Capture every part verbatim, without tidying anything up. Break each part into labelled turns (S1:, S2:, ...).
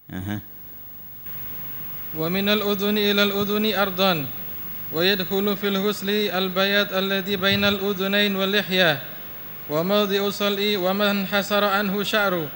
S1: أه.
S2: ومن الأذن إلى الأذن أرضا، ويدخل في الغسل البياض الذي بين الأذنين واللحية وموضع صلء وما انحسر عنه شعر،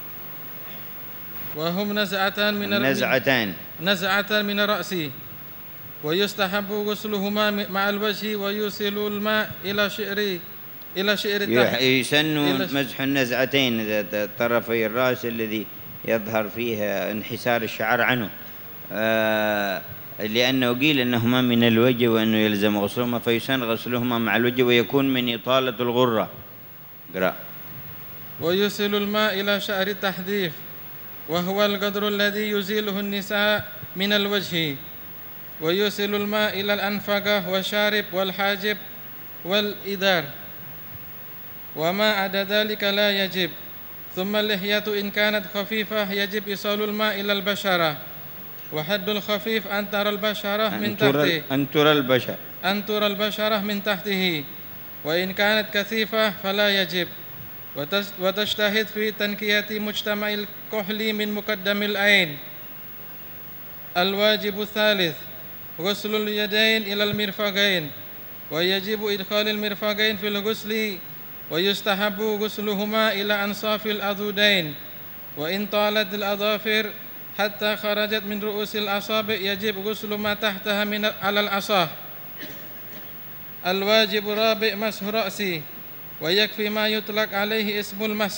S2: وهم نزعتان من
S1: نزعتان
S2: نزعتان من الرأس، ويستحب غسلهما مع الوجه، ويوصل الماء إلى شعر إلى شعر التحت.
S1: يسن مسح النزعتين طرفي الرأس الذي يظهر فيه انحسار الشعر عنه، آه لأنه قيل أنهما من الوجه وأنه يلزم غسلهما، فيسن غسلهما مع الوجه ويكون من إطالة الغرة. قرأ.
S2: ويوصل الماء إلى شعر التحديف، وهو القدر الذي يزيله النساء من الوجه، ويوصل الماء إلى الأنفقة والشارب والحاجب والإدار، وما عدا ذلك لا يجب. ثم اللحية إن كانت خفيفة يجب إيصال الماء إلى البشرة، وحد الخفيف أن ترى البشرة من تحته
S1: أن ترى البشرة
S2: أن ترى البشرة من تحته، وإن كانت كثيفة فلا يجب. وتجتهد في تنكية مجتمع الكحل من مقدم العين. الواجب الثالث غسل اليدين إلى المرفقين، ويجب إدخال المرفقين في الغسل، ويستحب غسلهما إلى أنصاف الأذودين، وإن طالت الأظافر حتى خرجت من رؤوس الأصابع يجب غسل ما تحتها من على الأصح. الواجب الرابع مسح رأسي، ويكفي ما يطلق عليه اسم المسح،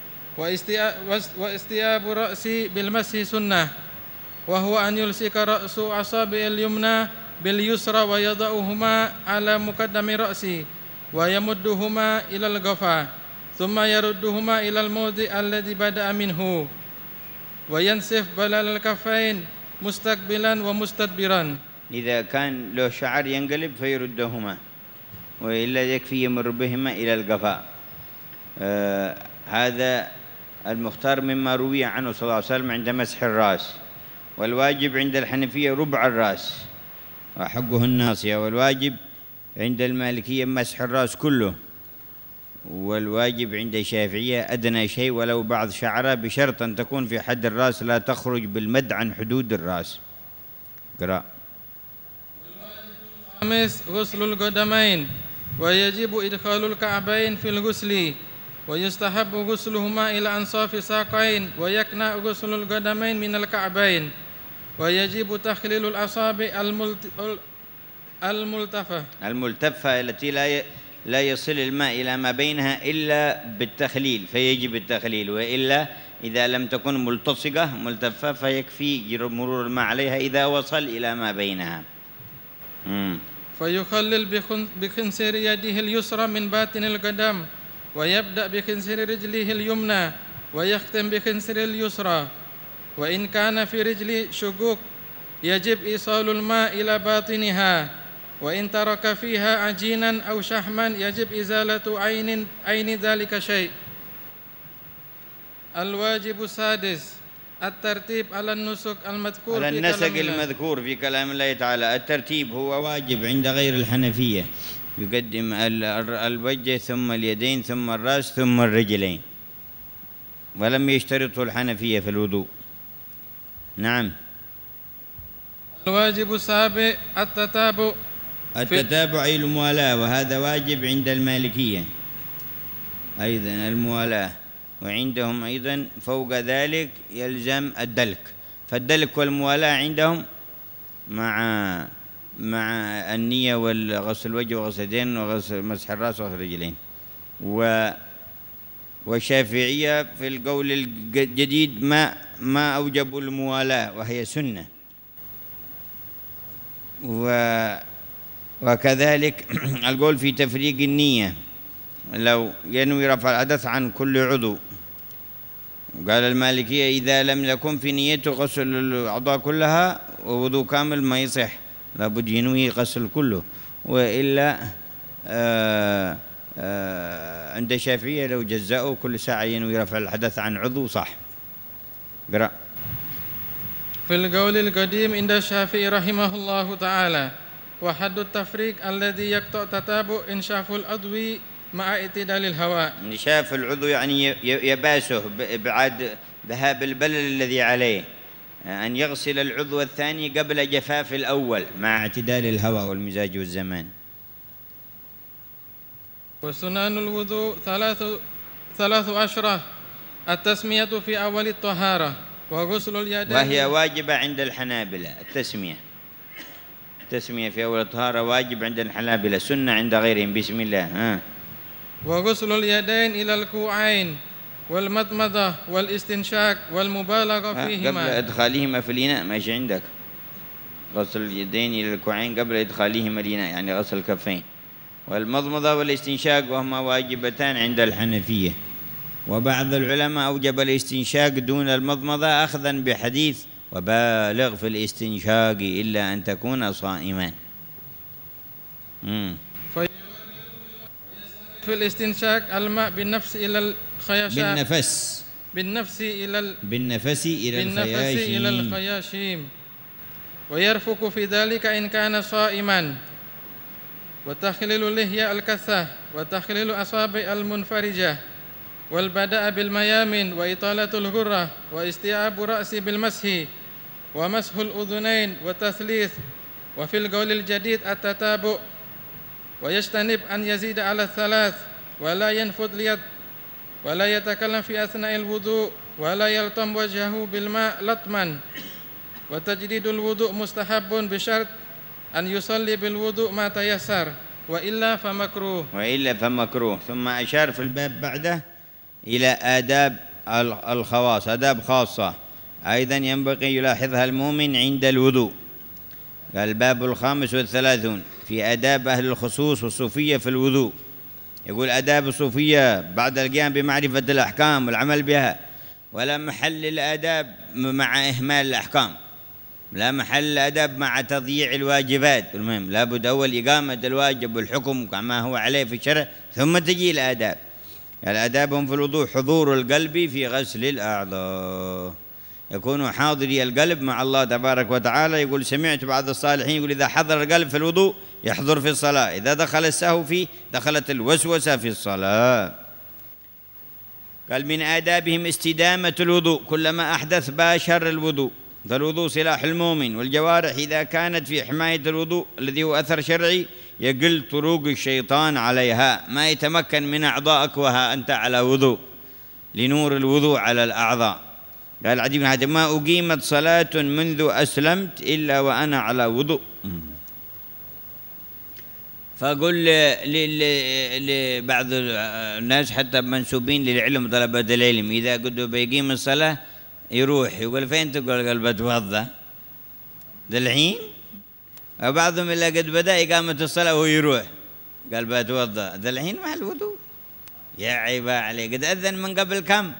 S2: واستياب رأسي بالمسح سنة، وهو أن يلصق رأس أصابع اليمنى باليسرى ويضعهما على مقدم رأسي ويمدهما إلى القفا، ثم يردهما إلى الموضع الذي بدأ منه، وينسف بلال الكفين مستقبلا ومستدبرا.
S1: إذا كان له شعر ينقلب فيردهما، وإلا يكفي يمر بهما إلى القفا. آه هذا المختار مما روي عنه صلى الله عليه وسلم عند مسح الرأس. والواجب عند الحنفية ربع الرأس وحقه الناصية، والواجب عند المالكية مسح الرأس كله، والواجب عند الشافعية أدنى شيء ولو بعض شعره، بشرط أن تكون في حد الرأس لا تخرج بالمد عن حدود الرأس. قراء.
S2: الخامس غسل القدمين، ويجب إدخال الكعبين في الغسل، ويستحب غسلهما إلى أنصاف الساقين، ويكنى غسل القدمين من الكعبين، ويجب تخليل الأصابع الملتفة
S1: الملتفة التي لا لا يصل الماء إلى ما بينها إلا بالتخليل، فيجب التخليل، وإلا إذا لم تكن ملتصقة ملتفة فيكفي مرور الماء عليها إذا وصل إلى ما بينها. مم.
S2: فيخلل بخنصر يده اليسرى من باطن القدم، ويبدأ بخنصر رجله اليمنى، ويختم بخنصر اليسرى. وإن كان في رجل شقوق يجب إيصال الماء إلى باطنها، وإن ترك فيها عجينا أو شحما يجب إزالة عين عين ذلك شيء. الواجب السادس الترتيب على النسك المذكور
S1: على النسق المذكور في كلام الله تعالى. الترتيب هو واجب عند غير الحنفية، يقدم الوجه ثم اليدين ثم الرأس ثم الرجلين، ولم يشترطوا الحنفية في الوضوء. نعم.
S2: الواجب السابع التتابع
S1: التتابع أي الموالاة، وهذا واجب عند المالكية أيضا الموالاة، وعندهم أيضا فوق ذلك يلزم الدلك، فالدلك والموالاة عندهم مع مع النية والغسل الوجه وغسل اليدين وغسل مسح الرأس وغسل الرجلين. و والشافعية في القول الجديد ما ما أوجبوا الموالاة وهي سنة. و وكذلك القول في تفريق النية، لو ينوي رفع الحدث عن كل عضو. قال المالكية إذا لم يكن في نيته غسل الأعضاء كلها ووضوء كامل ما يصح، لابد ينوي غسل كله، وإلا آآ آآ عند الشافعية لو جزأوا كل ساعة ينوي رفع الحدث عن عضو صح. قرأ.
S2: في القول القديم عند الشافعي رحمه الله تعالى، وحد التفريق الذي يقطع تتابع انشاف العضو مع اعتدال الهواء.
S1: انشاف العضو يعني يباسه بعد ذهاب البلل الذي عليه، أن يغسل العضو الثاني قبل جفاف الأول مع اعتدال الهواء والمزاج والزمان.
S2: وسنن الوضوء ثلاث ثلاث عشرة: التسمية في أول الطهارة، وغسل اليدين،
S1: وهي واجبة عند الحنابلة. التسمية التسمية في أول الطهارة واجب عند الحنابلة، سنة عند غيرهم. بسم الله. ها.
S2: وغسل اليدين إلى الكوعين، والمضمضة والاستنشاق والمبالغة فيهما
S1: قبل إدخالهما في الإناء. ماشي عندك غسل اليدين إلى الكوعين قبل إدخالهما الإناء، يعني غسل الكفين. والمضمضة والاستنشاق وهما واجبتان عند الحنفية، وبعض العلماء أوجب الاستنشاق دون المضمضة أخذا بحديث وبالغ في الاستنشاق إلا أن تكون صائما.
S2: في الاستنشاق الماء بالنفس إلى الخياشيم
S1: بالنفس
S2: بالنفس إلى ال...
S1: بالنفس إلى
S2: بالنفس
S1: الخياشيم
S2: إلى الخياشيم ويرفق في ذلك إن كان صائما. وتخليل اللحية الكثة، وتخليل أصابع المنفرجة، والبدء بالميامن، وإطالة الغرة، واستيعاب رأسي بالمسح، ومسح الأذنين، وتثليث. وفي القول الجديد التتابع، ويجتنب أن يزيد على الثلاث، ولا ينفض اليد، ولا يتكلم في أثناء الوضوء، ولا يلطم وجهه بالماء لطما. وتجديد الوضوء مستحب بشرط أن يصلي بالوضوء ما تيسر، وإلا فمكروه
S1: وإلا فمكروه. ثم أشار في الباب بعده إلى آداب الخواص، آداب خاصة أيضا ينبغي يلاحظها المؤمن عند الوضوء. الباب الخامس والثلاثون في آداب أهل الخصوص والصوفية في الوضوء. يقول آداب الصوفية بعد القيام بمعرفة الأحكام والعمل بها، ولا محل للآداب مع إهمال الأحكام، لا محل الأدب مع تضييع الواجبات. المهم لابد أول إقامة الواجب والحكم كما هو عليه في الشرع، ثم تجي الآداب. الآداب هم في الوضوء حضور القلب في غسل الأعضاء، يكون حاضري القلب مع الله تبارك وتعالى. يقول سمعت بعض الصالحين يقول إذا حضر القلب في الوضوء يحضر في الصلاة، إذا دخل السهو فيه دخلت الوسوسة في الصلاة. قال من آدابهم استدامة الوضوء، كلما أحدث باشر الوضوء. فالوضوء سلاح المؤمن، والجوارح إذا كانت في حماية الوضوء الذي هو أثر شرعي يقل طرق الشيطان عليها، ما يتمكن من أعضائك وها أنت على وضوء، لنور الوضوء على الأعضاء. قال عدي بن حاتم ما أقيمت صلاة منذ أسلمت إلا وأنا على وضوء. فأقول لبعض الناس حتى منسوبين للعلم طلبة العلم إذا قدوا بيقيم الصلاة يروح يقول فين تقول؟ قال بتوضأ دلحين. وبعضهم إلا قد بدأ إقامة الصلاة وهو يروح قال بتوضأ دلحين مع الوضوء. يا عيبا عليه، قد أذن من قبل كم،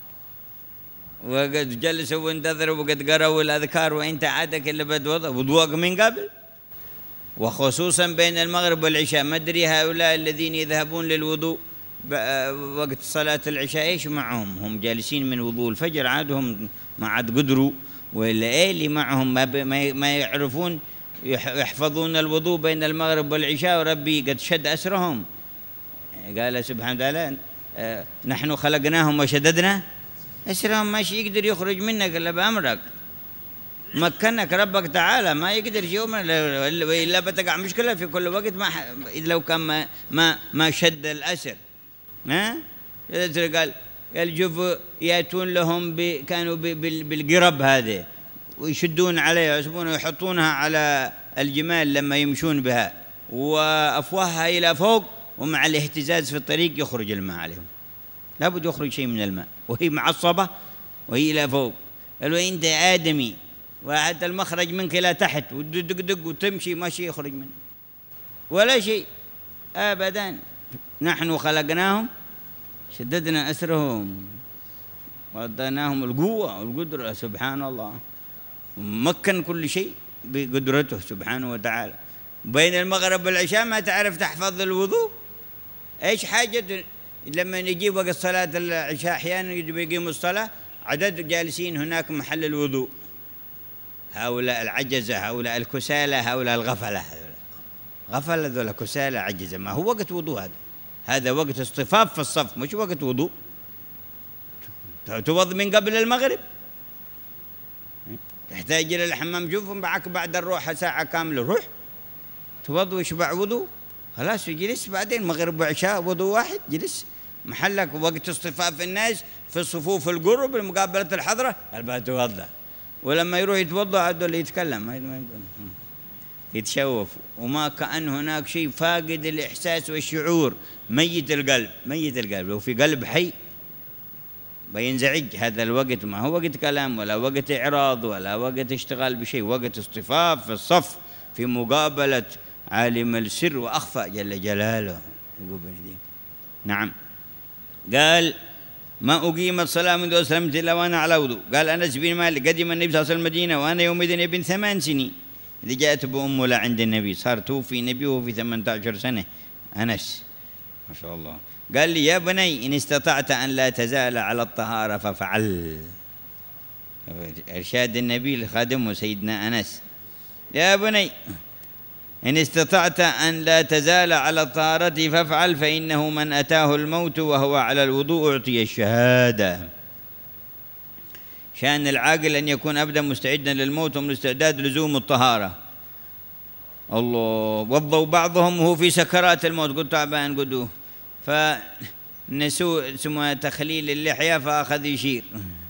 S1: وقد جلسوا وانتظروا وقد قرأوا الأذكار وإنت عادك إلا بتوضأ وضوءك من قبل. وخصوصا بين المغرب والعشاء، ما أدري هؤلاء الذين يذهبون للوضوء وقت صلاة العشاء إيش معهم؟ هم جالسين من وضوء الفجر عادهم ما عاد قدروا، ولا إيه اللي معهم ما, ما يعرفون يحفظون الوضوء بين المغرب والعشاء، وربي قد شد أسرهم. قال سبحانه وتعالى نحن خلقناهم وشددنا أسرهم، ماشي يقدر يخرج منك إلا بأمرك، مكنك ربك تعالى ما يقدر يوم إلا بتقع مشكلة في كل وقت. ما لو كان ما ما, ما شد الأسر ها قال قال شوفوا يأتون لهم ب كانوا بالقرب هذه ويشدون عليها يسبون ويحطونها على الجمال لما يمشون بها، وأفواهها إلى فوق، ومع الاهتزاز في الطريق يخرج الماء عليهم، لابد يخرج شيء من الماء وهي معصبة وهي إلى فوق. قالوا أنت آدمي وحتى المخرج منك إلى تحت ودق دق وتمشي ماشي يخرج منك ولا شيء أبدا. نحن خلقناهم شددنا أسرهم وأعطيناهم القوة والقدرة سبحان الله، مكن كل شيء بقدرته سبحانه وتعالى. بين المغرب والعشاء ما تعرف تحفظ الوضوء، إيش حاجة لما نجيب وقت صلاة العشاء أحيانا يقيموا الصلاة عدد جالسين هناك محل الوضوء، هؤلاء العجزة هؤلاء الكسالى هؤلاء الغفلة، غفلة ذولا كسالى عجزة، ما هو وقت وضوء هذا، هذا وقت اصطفاف في الصف مش وقت وضوء. توض من قبل المغرب تحتاج إلى الحمام، شوف معك بعد الروحة ساعة كاملة، روح توضوا واشبع وضوء خلاص وجلس، بعدين مغرب وعشاء وضوء واحد، جلس محلك. وقت اصطفاف الناس في الصفوف القرب لمقابلة الحضرة قال بتوضأ، ولما يروح يتوضأ عاد اللي يتكلم يتشوف، وما كأن هناك شيء، فاقد الإحساس والشعور، ميت القلب. ميت القلب. لو في قلب حي بينزعج. هذا الوقت ما هو وقت كلام ولا وقت إعراض ولا وقت اشتغال بشيء، وقت اصطفاف في الصف في مقابلة عالم السر وأخفى جل جلاله. نعم. قال ما أقيمت صلاة منذ أسلمت إلا وأنا على وضوء. قال أنس بن مالك قدم النبي صلى الله عليه وسلم المدينة وأنا يومئذ ابن ثمان سنين، إذا جاءت بأم لا عند النبي، صار توفي نبي وهو في ثمانية عشر سنة أنس، ما شاء الله. قال لي يا بني إن استطعت أن لا تزال على الطهارة ففعل. إرشاد النبي لخادمه سيدنا أنس، يا بني إن استطعت أن لا تزال على الطهارة فافعل، فإنه من أتاه الموت وهو على الوضوء أعطي الشهادة. شأن العاقل أن يكون أبدا مستعدا للموت ومن استعداد لزوم الطهارة. الله. وضوا بعضهم وهو في سكرات الموت، قلت تعبان قدوه، فنسوا اسمه تخليل اللحية فأخذ يشير،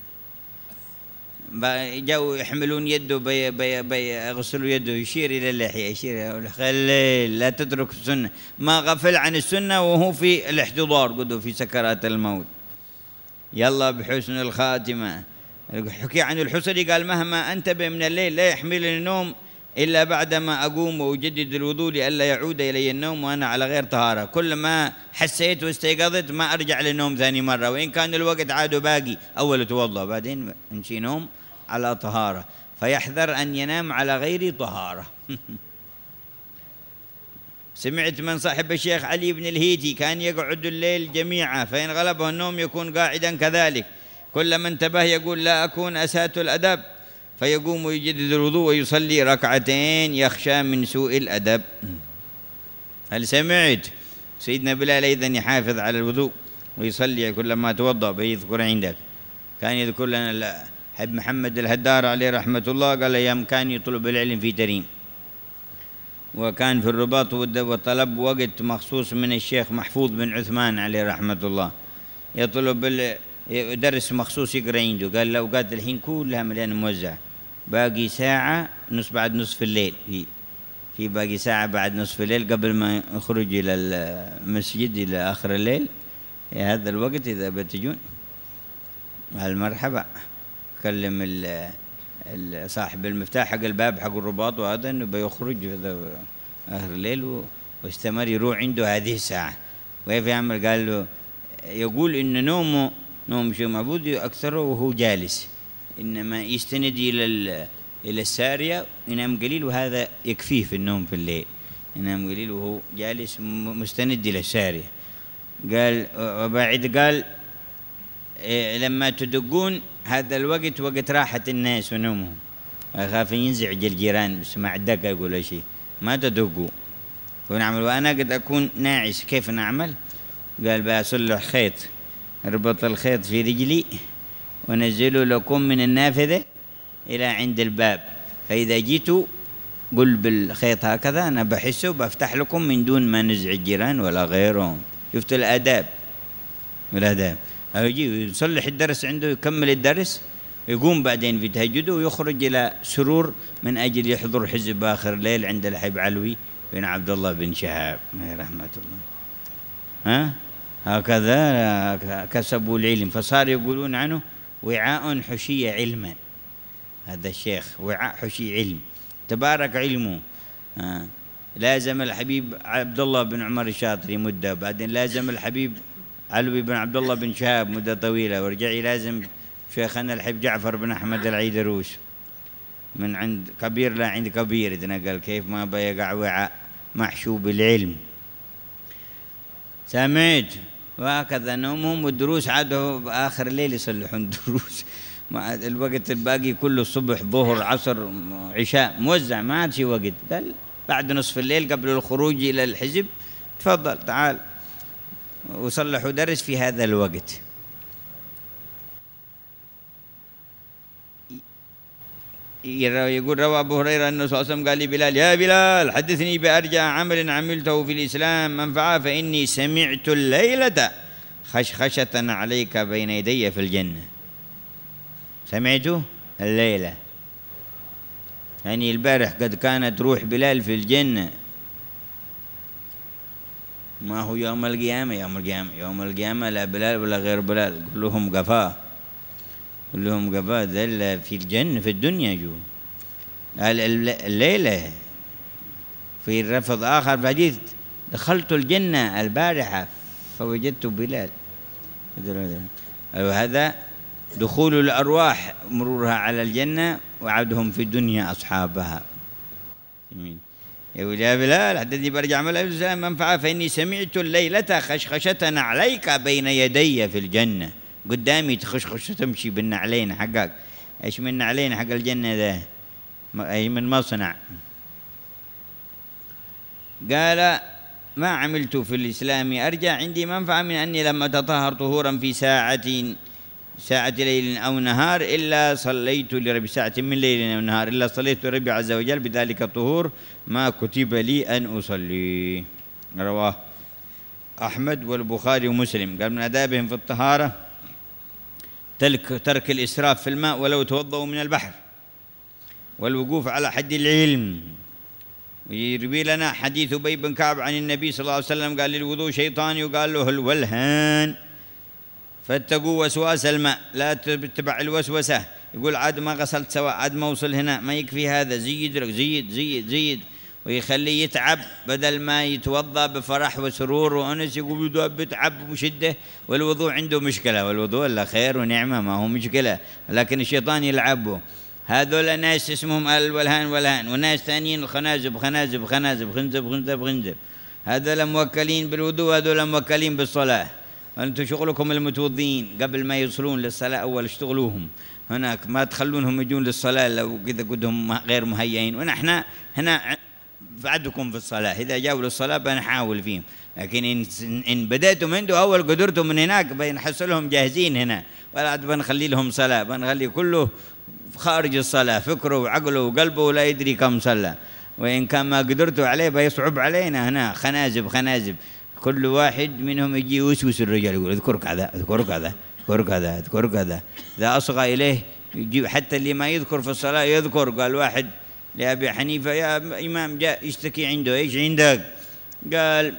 S1: جاءوا يحملون يده بي بي بيغسلوا يده، يشير إلى اللحية، يشير خليل لا تترك السنة، ما غفل عن السنة وهو في الاحتضار قدوه في سكرات الموت. يلا بحسن الخاتمة. حكي عن الحصري قال مهما أنتبه من الليل لا يحملني النوم إلا بعدما أقوم وأجدد الوضوء لئلا يعود إلي النوم وأنا على غير طهارة. كل ما حسيت واستيقظت ما أرجع للنوم ثاني مرة، وإن كان الوقت عاد باقي، أول أتوضأ بعدين نمشي نوم على طهارة، فيحذر أن ينام على غير طهارة. سمعت من صاحب الشيخ علي بن الهيتي كان يقعد الليل جميعا، فإن غلبه النوم يكون قاعدا كذلك، كلما انتبه يقول لا أكون أسات الأدب، فيقوم ويجدد الوضوء ويصلي ركعتين يخشى من سوء الأدب. هل سمعت؟ سيدنا بلال أيضا يحافظ على الوضوء ويصلي كلما توضأ بيذكر عندك. كان يذكر لنا حب محمد الهدار عليه رحمة الله، قال أيام كان يطلب العلم في تريم، وكان في الرباط وطلب وقت مخصوص من الشيخ محفوظ بن عثمان عليه رحمة الله، يطلب درس مخصوص يقرأ عنده. قال الأوقات الحين كلها مليانة موزع، باقي ساعة نص بعد نصف الليل، في في باقي ساعة بعد نصف الليل قبل ما يخرج إلى المسجد إلى آخر الليل. يا هذا الوقت إذا بتجون المرحبا، كلم صاحب المفتاح حق الباب حق الرباط وهذا إنه بيخرج آخر الليل واستمر يروح عنده هذه الساعة. وكيف يعمل؟ قال له يقول إن نومه نوم شيء معبود أكثره وهو جالس، إنما يستند إلى إلى السارية ينام قليل، وهذا يكفيه في النوم في الليل، ينام قليل وهو جالس مستند إلى السارية. قال وبعد قال لما تدقون هذا الوقت وقت راحة الناس ونومهم، أخاف ينزعج الجيران بسمع الدقة يقول شيء، ما تدقوا ونعمل. وأنا قد أكون ناعس، كيف نعمل؟ قال بأصلح خيط، اربط الخيط في رجلي ونزله لكم من النافذة إلى عند الباب، فإذا جيتوا قل بالخيط هكذا أنا بحسه بفتح لكم من دون ما نزعج الجيران ولا غيرهم. شفت الآداب والآداب. يجي يصلح الدرس عنده، يكمل الدرس، يقوم بعدين في تهجده ويخرج إلى سرور من أجل يحضر حزب آخر الليل عند الحبيب علوي بن عبد الله بن شهاب رحمة الله. ها هكذا كسبوا العلم، فصار يقولون عنه وعاء حشي علما. هذا الشيخ وعاء حشي علم، تبارك علمه. آه. لازم الحبيب عبد الله بن عمر الشاطري مدة، بعدين لازم الحبيب علوي بن عبد الله بن شهاب مدة طويلة، ورجع لازم شيخنا الحبيب جعفر بن أحمد العيدروس، من عند كبير لا عند كبير يتنقل، كيف ما بيقع وعاء محشو بالعلم. سمعت؟ وهكذا نومهم والدروس عادوا آخر الليل يصلحون الدروس، مع الوقت الباقي كله الصبح ظهر عصر عشاء موزع، ما عاد شي وقت. قال بعد نصف الليل قبل الخروج إلى الحزب تفضل تعال وصلحوا درس في هذا الوقت. يقول روى أبو هريرة أنه صلى الله عليه وسلم قال لبلال: يا بلال حدثني بأرجع عمل عملته في الإسلام منفعة، فإني سمعت الليلة خشخشة عليك بين يدي في الجنة. سمعته الليلة، يعني البارح قد كانت روح بلال في الجنة. ما هو يوم القيامة، يوم القيامة يوم القيامة لا بلال ولا غير بلال، كلهم قفاه كلهم قفاه ذل في الجنة في الدنيا. جو الليلة في رفض آخر في حديث: دخلت الجنة البارحة فوجدت بلال. وهذا دخول الأرواح مرورها على الجنة وعودهم في الدنيا أصحابها. يقول: يا بلال حدثني برجع عمل الإسلام منفعة، فإني سمعت الليلة خشخشة عليك بين يدي في الجنة. قدامي تخشخش تمشي بالنعلين حقك. إيش من نعلين حق الجنة ذا؟ أي من مصنع. قال: ما عملت في الإسلام أرجع عندي منفعة من أني لم أتطهر طهورا في ساعة ساعة ليل أو نهار إلا صليت لربي ساعة من ليل أو نهار إلا صليت لربي عز وجل بذلك الطهور ما كتب لي أن أصلي. رواه أحمد والبخاري ومسلم. قال: من آدابهم في الطهارة ترك ترك الإسراف في الماء ولو توضأوا من البحر، والوقوف على حد العلم. ويروي لنا حديث أبي بن كعب عن النبي صلى الله عليه وسلم قال: للوضوء شيطان يقال له الولهان، فاتقوا وسواس الماء، لا تتبع الوسوسة. يقول: عاد ما غسلت سواء، عاد ما وصل هنا، ما يكفي هذا، زيد زيد زيد زيد، ويخليه يتعب بدل ما يتوضأ بفرح وسرور وأنس. يقول بتعب وشدة، والوضوء عنده مشكلة، والوضوء لا خير ونعمة ما هو مشكلة، لكن الشيطان يلعبه. هذول ناس اسمهم الولهان ولهان، وناس ثانيين الخنازب خنازب خنازب خنزب خنزب خنزب. هذول موكلين بالوضوء، هذول موكلين بالصلاة. أنتم شغلكم المتوضين قبل ما يوصلون للصلاة أول اشتغلوهم هناك، ما تخلونهم يجون للصلاة لو كذا قدهم غير مهيئين. ونحن هنا بعدكم في الصلاة، إذا جاوا للصلاة بنحاول فيهم، لكن إن, إن بدأتم عنده أول قدرتم من هناك بنحصلهم جاهزين هنا، ولا بنخلي لهم صلاة، بنخلي كله خارج الصلاة، فكره وعقله وقلبه لا يدري كم صلى. وإن كان ما قدرتوا عليه بيصعب علينا هنا خنازب خنازب. كل واحد منهم يجي يوسوس الرجال، يقول: اذكر كذا اذكر كذا اذكر كذا اذكر كذا. إذا أصغى إليه يجيب، حتى اللي ما يذكر في الصلاة يذكر. قال واحد لأبي حنيفة: يا إمام جاء يشتكي عنده، إيش عندك؟ قال: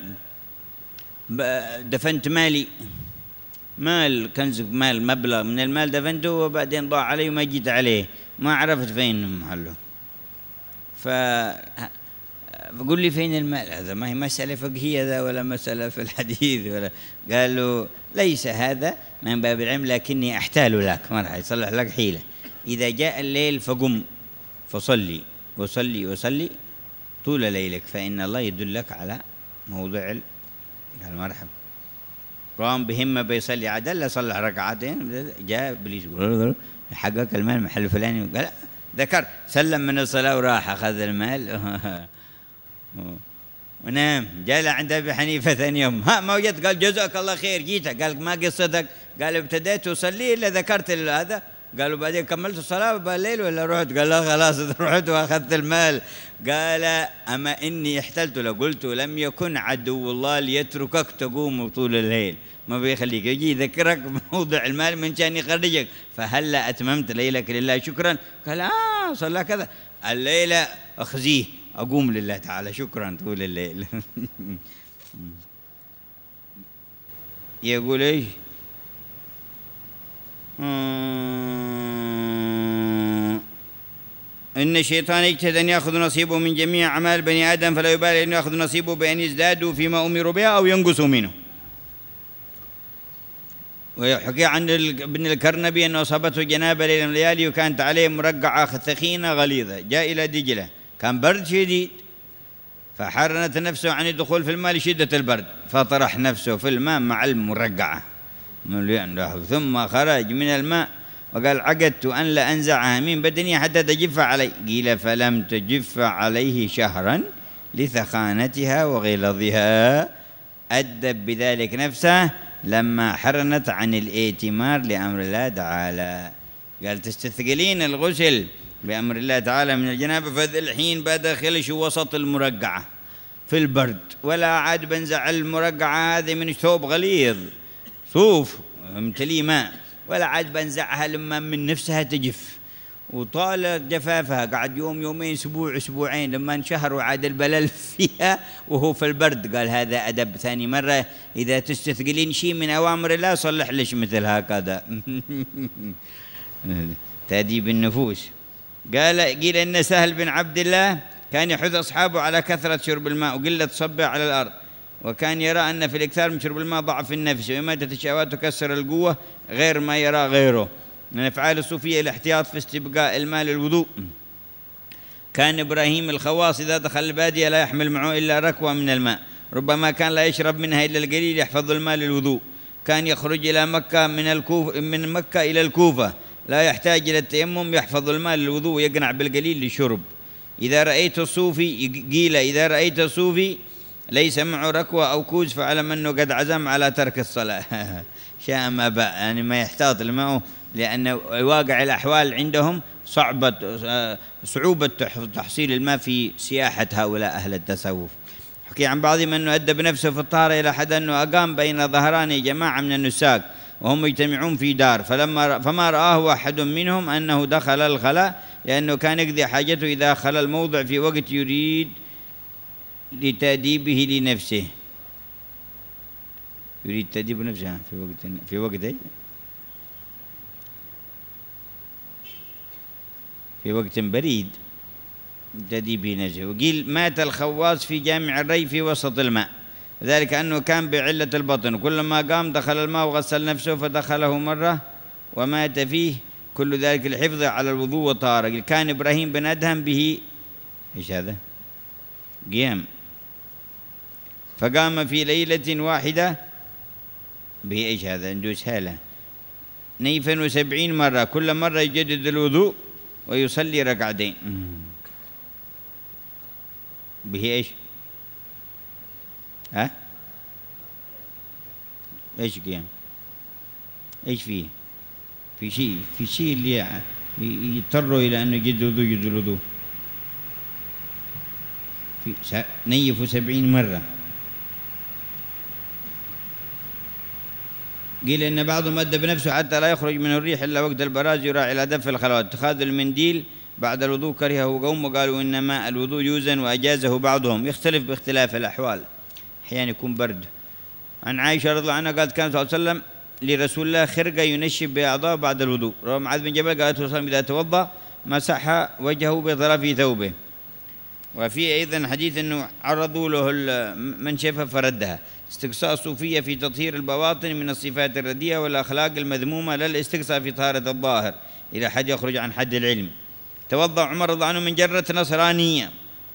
S1: دفنت مالي، مال كنز، مال مبلغ من المال دفنته وبعدين ضاع علي وما جيت عليه، ما عرفت فين محله. ف بقول لي فين المال؟ هذا ما هي مسألة فقهية ذا ولا مسألة في الحديث ولا. قال له: ليس هذا من باب العلم، لكني أحتال لك، ما راح يصلح لك حيلة. إذا جاء الليل فقم فصلي وصلي وصلي طول ليلك، فإن الله يدلك على موضوع ال... قال: مرحبا. قام بهمة بيصلي عدل، صلى ركعتين، جاء إبليس يقول: حقك المال محل فلاني. قال: ذكر، سلم من الصلاة وراح أخذ المال ونام. جاء عند أبي حنيفة ثاني يوم: ها ما وجدت؟ قال: جزاك الله خير، جيتك. قال: ما قصتك؟ قال: ابتديت أصلي إلا ذكرت هذا. قالوا: بعدين كملت الصلاة بالليل ولا رحت؟ قال: لا خلاص رحت وأخذت المال. قال: أما إني احتلت لقلت لم يكن عدو الله ليتركك تقوم طول الليل، ما بيخليك، يجي يذكرك بموضع المال من شان يخرجك، فهلا أتممت ليلك لله شكرا. قال: آه صلى كذا الليلة أخزيه، أقوم لله تعالى شكرا طول الليل. يقول إيش؟ إن الشيطان يجتهد أن يأخذ نصيبه من جميع أعمال بني آدم، فلا يبالي أن يأخذ نصيبه بأن يزدادوا فيما أمروا بها أو ينقصوا منه. ويحكي عن ابن الكرنبي أنه أصابته جنابة ليلة من الليالي وكانت عليه مرقعة ثخينة غليظة، جاء إلى دجلة، كان برد شديد، فحرنت نفسه عن الدخول في الماء لشدة البرد، فطرح نفسه في الماء مع المرقعة ثم خرج من الماء وقال: عقدت أن لا أنزعها من بدني حتى تجف علي. قيل: فلم تجف عليه شهرا لثخانتها وغلظها، أدب بذلك نفسه لما حرنت عن الائتمار لأمر الله تعالى. قال: تستثقلين الغسل بأمر الله تعالى من الجنابة. فذي الحين بدخل شو وسط المرقعة في البرد، ولا عاد بنزع المرقعة هذه من ثوب غليظ صوف ممتلي ماء، ولا عاد بنزعها لما من نفسها تجف وطال جفافها، قعد يوم يومين أسبوع أسبوعين، لما انشهر وعاد البلل فيها وهو في البرد. قال هذا أدب. ثاني مرة إذا تستثقلين شيء من أوامر الله صلح ليش مثل هكذا. تأديب النفوس. قال قيل إن سهل بن عبد الله كان يحث أصحابه على كثرة شرب الماء وقلة صبه على الأرض، وكان يرى أن في الإكثار من شرب الماء ضعف النفس وإماتة الشهوات تكسر القوة غير ما يرى غيره. من أفعال الصوفية الاحتياط في استبقاء الماء للوضوء. كان إبراهيم الخواص إذا دخل البادية لا يحمل معه إلا ركوة من الماء، ربما كان لا يشرب منها إلا القليل يحفظ الماء للوضوء. كان يخرج إلى مكة من الكوفة من مكة إلى الكوفة لا يحتاج إلى التيمم، يحفظ الماء للوضوء يقنع بالقليل للشرب. إذا رأيت الصوفي قيل إذا رأيت الصوفي ليس معه ركوة أو كوز فاعلم أنه قد عزم على ترك الصلاة. شاء ما باء، يعني ما يحتاط الماء، لأن واقع الأحوال عندهم صعبة صعوبة تحصيل الماء في سياحة هؤلاء أهل التصوف. حكي عن بعضهم أنه أدب نفسه في الطهارة إلى حد أنه أقام بين ظهراني جماعة من النساك وهم يجتمعون في دار، فلما فما رآه أحد منهم أنه دخل الخلاء، لأنه كان يقضي حاجته إذا خلا الموضع في وقت يريد لتأديبه لنفسه. يريد تأديب نفسه في وقت في وقت إيه؟ في وقت بريد تأديبه نفسه. وقيل مات الخواص في جامع الري في وسط الماء، ذلك أنه كان بعلة البطن، كلما قام دخل الماء وغسل نفسه فدخله مرة ومات فيه، كل ذلك الحفظ على الوضوء والطهارة. كان إبراهيم بن أدهم به إيش هذا؟ قيام، فقام في ليلة واحدة به إيش هذا؟ عنده سهالة نيفا وسبعين مرة، كل مرة يجدد الوضوء ويصلي ركعتين. به إيش؟ ها؟ إيش قيام؟ إيش فيه؟ في شيء في شيء اللي يضطروا إلى أنه يجدد الوضوء يجدد الوضوء في نيف سبعين مرة. قيل إن بعضهم أدب نفسه حتى لا يخرج منه الريح إلا وقت البراز، يراعي إلى دفع الخلوات. اتخاذ المنديل بعد الوضوء كرهه قوم وقالوا إنما الوضوء يوزن وأجازه بعضهم، يختلف باختلاف الأحوال، أحيانا يكون برد. عن عائشة رضي الله عنها قالت كان صلى الله عليه وسلم لرسول الله خرقة ينشف بأعضاء بعد الوضوء. روى معاذ بن جبل قالت صلى الله عليه وسلم إذا توضأ مسح وجهه بطرف ثوبه. وفي أيضا حديث أنه عرضوا له المنشفة فردها. استقصاء الصوفية في تطهير البواطن من الصفات الرديئة والأخلاق المذمومة، لا الاستقصاء في طهارة الظاهر إلى حد يخرج عن حد العلم. توضأ عمر رضي الله عنه من جرة نصرانية،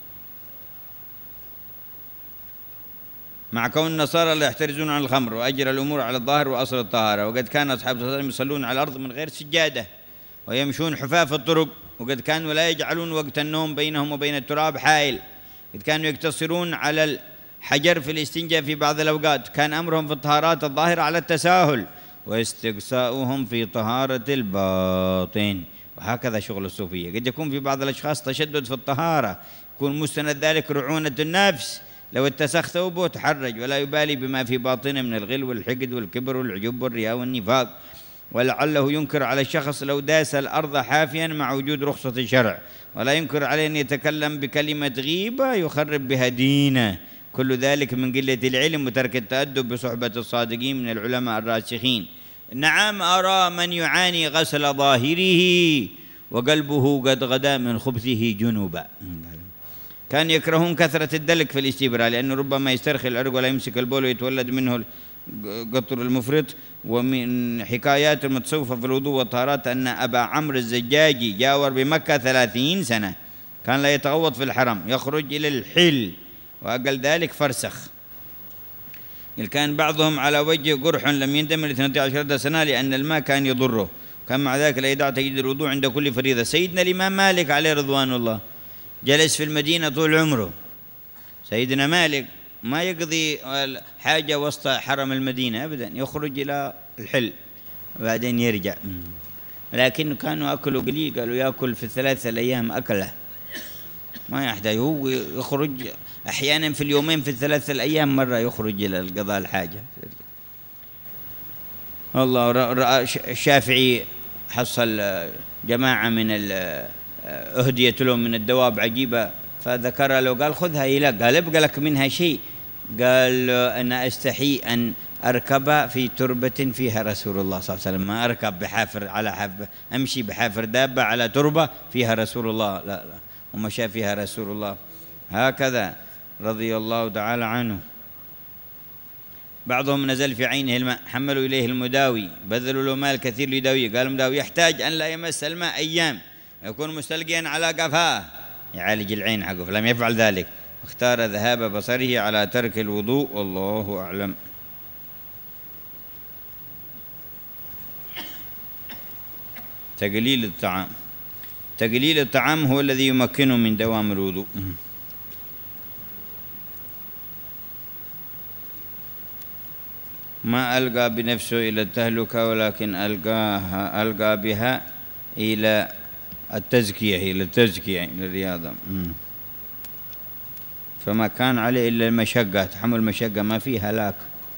S1: مع كون النصارى لا يحترزون عن الخمر، وأجرى الأمور على الظاهر وأصل الطهارة. وقد كان أصحاب صلى الله عليه وسلم يصلون على الأرض من غير سجادة ويمشون حفاف الطرق، وقد كانوا لا يجعلون وقت النوم بينهم وبين التراب حائل، قد كانوا يقتصرون على الحجر في الاستنجاء في بعض الأوقات. كان أمرهم في الطهارات الظاهرة على التساهل، واستقصاؤهم في طهارة الباطن. وهكذا شغل الصوفية. قد يكون في بعض الأشخاص تشدد في الطهارة، يكون مستند ذلك رعونة النفس، لو اتسخ ثوبه تحرج ولا يبالي بما في باطنه من الغل والحقد والكبر والعجب والرياء والنفاق. ولعله ينكر على الشخص لو داس الأرض حافيا مع وجود رخصة الشرع، ولا ينكر عليه أن يتكلم بكلمة غيبة يخرب بها دينه. كل ذلك من قلة العلم وترك التأدب بصحبة الصادقين من العلماء الراسخين. نعم أرى من يعاني غسل ظاهره وقلبه قد غدا من خبثه جنوبا. كان يكرهون كثرة الدلك في الاستبراء، لأنه ربما يسترخي العرق ولا يمسك البول ويتولد منه القطر المفرط. ومن حكايات المتصوفة في الوضوء والطهارات أن أبا عمرو الزجاجي جاور بمكة ثلاثين سنة، كان لا يتغوط في الحرم، يخرج إلى الحل وأقل ذلك فرسخ. كان بعضهم على وجه قرح لم يندم لاثنتي عشرة سنة لأن الماء كان يضره، كان مع ذلك لا يدع تجديد الوضوء عند كل فريضة. سيدنا الإمام مالك عليه رضوان الله جلس في المدينة طول عمره. سيدنا مالك ما يقضي حاجة وسط حرم المدينة أبدا، يخرج إلى الحل وبعدين يرجع. لكن كانوا أكلوا قليل، قالوا يأكل في الثلاثة الأيام أكله ما يحتاج، هو يخرج أحيانا في اليومين في الثلاثة الأيام مرة يخرج إلى القضاء الحاجة. الله رأى الشافعي حصل جماعة من أهديت لهم من الدواب عجيبة، فذكر له قال خذها إلى، قال ابقى لك منها شيء، قال أنا أستحي أن أركب في تربة فيها رسول الله صلى الله عليه وسلم، ما أركب بحافر على حافر، أمشي بحافر دابة على تربة فيها رسول الله، لا لا ومشى فيها رسول الله هكذا رضي الله تعالى عنه. بعضهم نزل في عينه الماء، حملوا إليه المداوي، بذلوا له مال كثير ليداويه، قال المداوي يحتاج أن لا يمس الماء أيام، يكون مستلقيا على قفاه يعالج العين حقه، فلم يفعل ذلك، اختار ذهاب بصره على ترك الوضوء، والله أعلم. تقليل الطعام، تقليل الطعام هو الذي يمكنه من دوام الوضوء. ما ألقى بنفسه إلى التهلكة، ولكن ألقاها ألقى بها إلى التزكية، إلى التزكية إلى الرياضة، فما كان عليه إلا المشقة، تحمل المشقة ما فيه هلاك.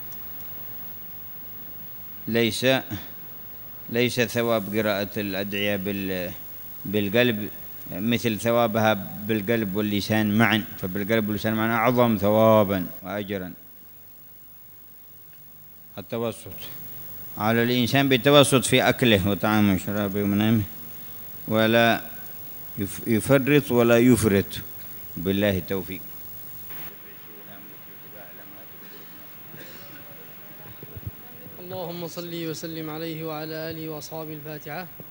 S1: ليس ليس ثواب قراءة الأدعية بالقلب مثل ثوابها بالقلب واللسان معا، فبالقلب واللسان معا أعظم ثوابا وأجرا. التوسط على الإنسان بالتوسط في أكله وطعامه وشرابه ومنامه، ولا يفرط ولا يفرط، بالله التوفيق.
S3: اللهم صل وسلم عليه وعلى آله وأصحابه. الفاتحة.